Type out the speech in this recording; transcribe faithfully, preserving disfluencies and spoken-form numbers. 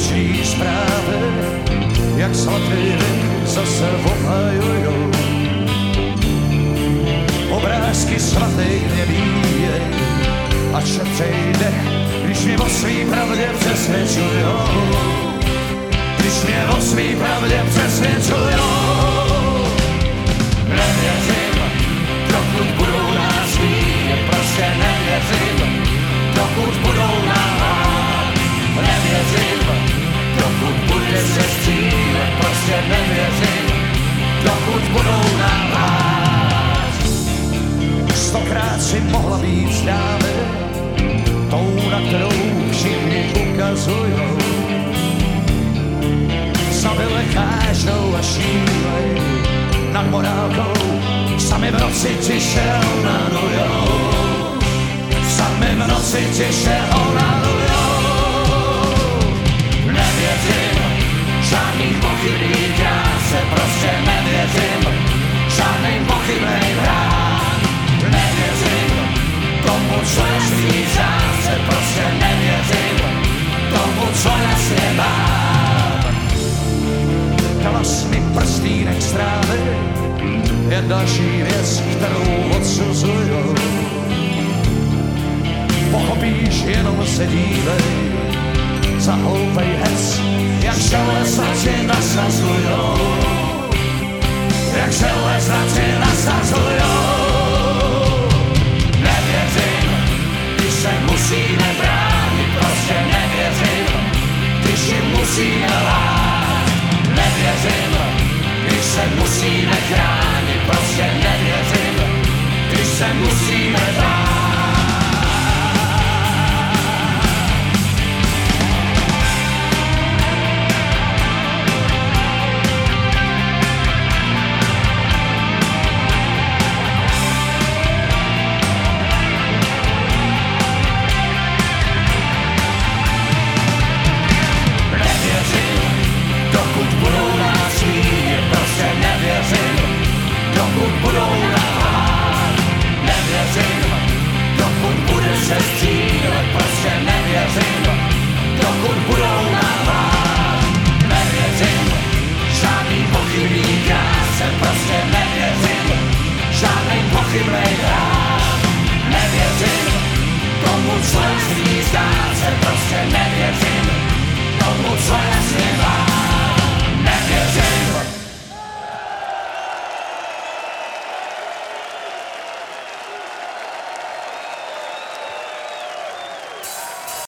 Večerní zprávy, jak svatý zase obhajujou. Obrázky svatých nebíjej a šetřej dech, když mě o svý pravdě přesvědčujou. Když mě o svý pravdě přesvědčujou. Nevěřím, dokud budou nás mít, prostě nevěřím, dokud budou náhát. Nevěřím, dokud bude se střílet, prostě nevěřím, dokud budou náhát. Stokrát si mohla být s námi, tou, na kterou všichni ukazujou. Sami lechážou a šílej nad morálkou, sami v noci tiše onanujou. Sami v noci tiše onanujou. Nevěřím, žádných pochybných kráse, prostě nevěřím, žádným pochybným hrám. Nevěřím tomu, co jasný zase, prostě nevěřím tomu, co jasně mám. Hlas mi prstýnek strávy je další věc, kterou odsuzujou. Pochopíš, jenom se dívej, za hloupej hec, jak železnaci nasazujou. Jak železnaci nasazujou. Nevěřím, když se musíme bránit, prostě nevěřím, když jim musíme lhát. Nevěřím, když se musíme chránit, prostě nevěřím, když se musíme